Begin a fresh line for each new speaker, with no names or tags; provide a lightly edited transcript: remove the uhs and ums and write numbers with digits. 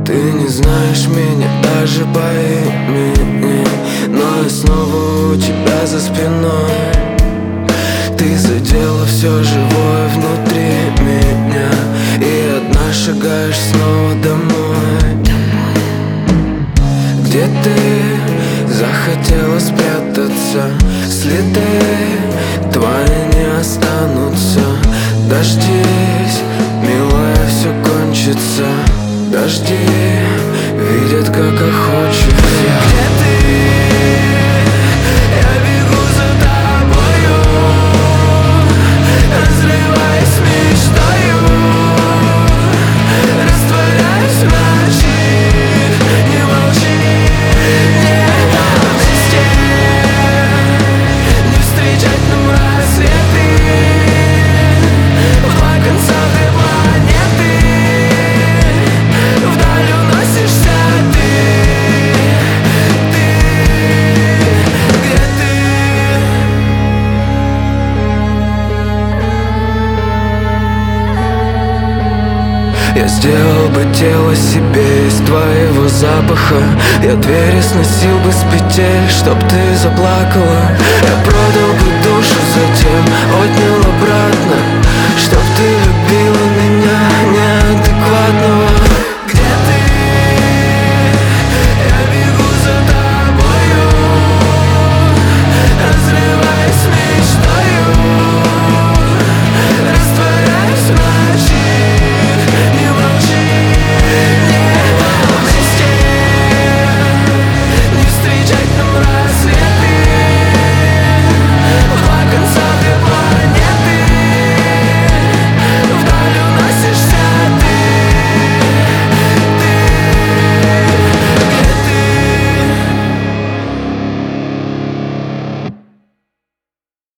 Ты не знаешь меня даже по имени, но я снова у тебя за спиной. Ты задела все живое внутри меня, и одна шагаешь снова домой. Где ты захотела спрятаться? Следы твои не останутся. Дождись, милая, все кончится. Дожди видят, как охочешься. Где ты? Я бегу за тобою, разрываясь мечтою, растворяюсь в ночи. Не молчи, не вместе, не встречать нам рассветы. В два конца две планеты, вдаль уносишься ты. Где ты? Я сделал бы тело себе из твоего запаха. Я двери сносил бы с петель, чтоб ты заплакала. Я продал бы душу, затем отнял обратно.